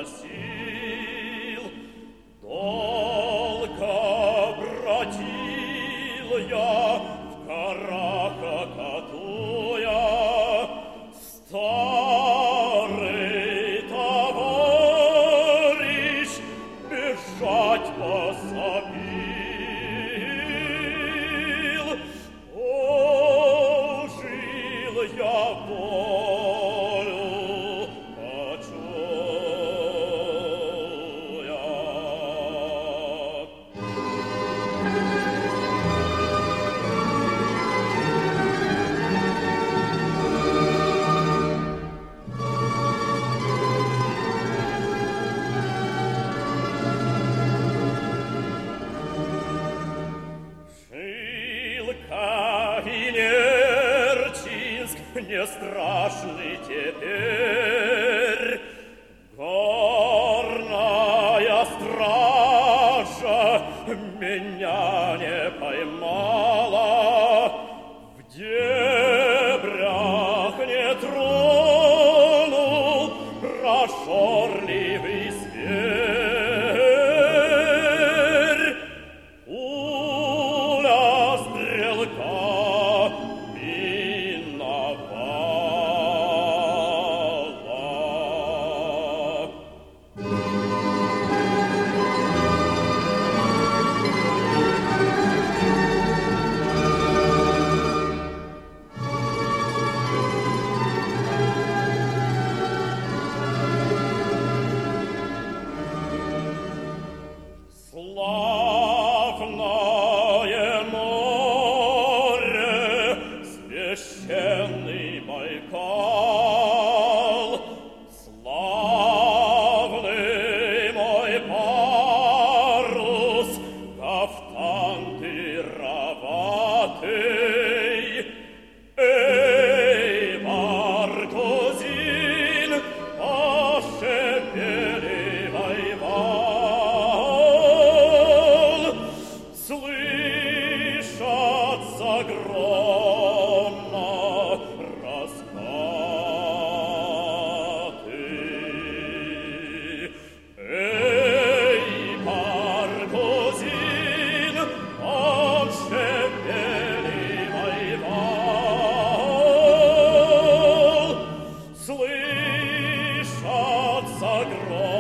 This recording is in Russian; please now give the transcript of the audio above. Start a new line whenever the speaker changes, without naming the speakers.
сил. Долго бродил я в горах, катуя, старый товарищ бежать пособил. О, жил я волю почуя. Шилка и Нерчинск не страшны теперь. Горная стража меня не поймала, в дебрях не тронул прожорливый зверь. Пуля стрелка миновала. Славное море, священный Байкал, славный мой парус, кафтан дыроватый. Эй, Маркузин, пошепеливай вал. Слышатся громно раскаты. Эй, Маркузин, пошепеливай вал. Слышатся громно